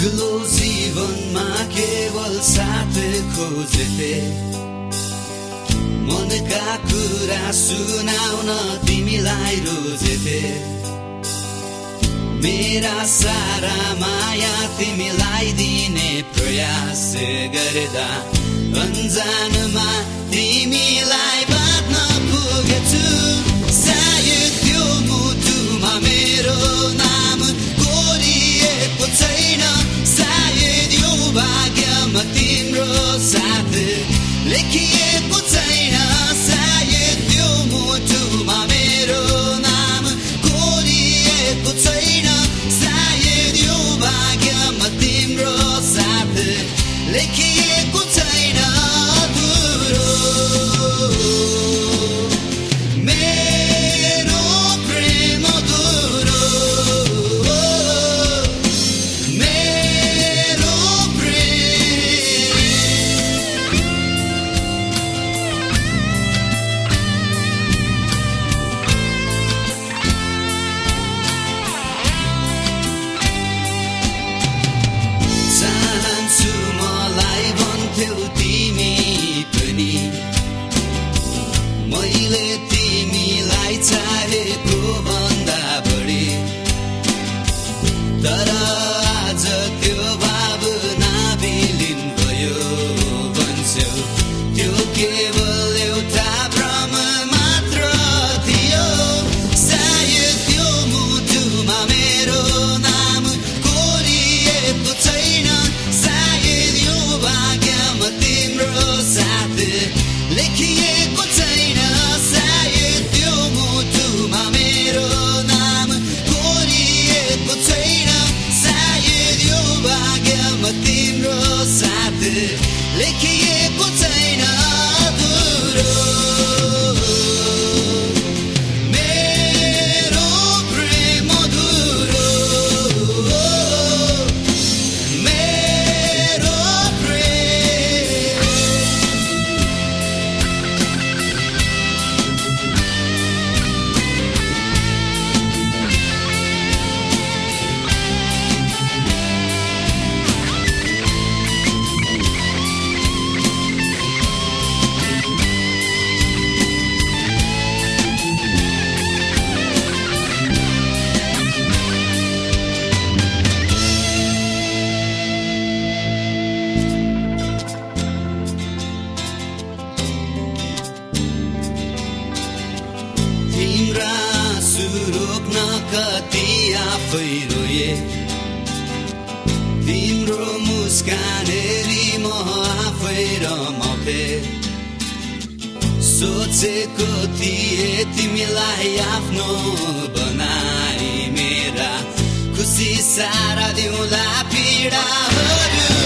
अग्लो जीवनमा केवल साथ खोजेथे, मनका कुरा सुनाउन तिमीलाई रोजेथे। मेरा सारा माया तिमीलाई दिने प्रयास गर्दा अनजानमा तिमीलाई बाँध्न पुगेछु। सायद त्यो मुटुमा मेरो नाम कोरिएको छैन, सायद यो भाग्यमा तिम्रो साथ लेखिएको छैन, सायद त्यो मुटुमा मेरो नाम कोरिएको छैन, सायद यो भाग्यमा तिम्रो साथ लेखिएको छैन। अधुरो मेरो प्रेम अधुरो, मेरो प्रेम। चाहन्छु मलाई भन्थ्यौ तिमी पनि, मैले तिमीलाई चाहेको भन्दा बढी, तर आज त्यो भावना विलीन भयो भन्छौ। त्यो केवल एउटा भ्रम मात्र थियो, सायद त्यो मुटुमा मेरो नाम कोरिएको छैन, सायद यो भाग्यमा तिम्रो साथ लेखिएको छैन, सायद त्यो मुटुमा मेरो नाम कोरिएको छैन, सायद यो भाग्यमा तिम्रो साथ लेखिएको छैन। अधुरो मेरो प्रेम अधुरो, मेरो प्रेम। तिम्रा सुरोक्न कति आफै रोए, तिम्रो मुस्कान हेरी म आफै रमाउँथे। सोचेको थिए तिमीलाई आफ्नो बनाई, मेरा खुसी सारा दिउँला पीडाहरू।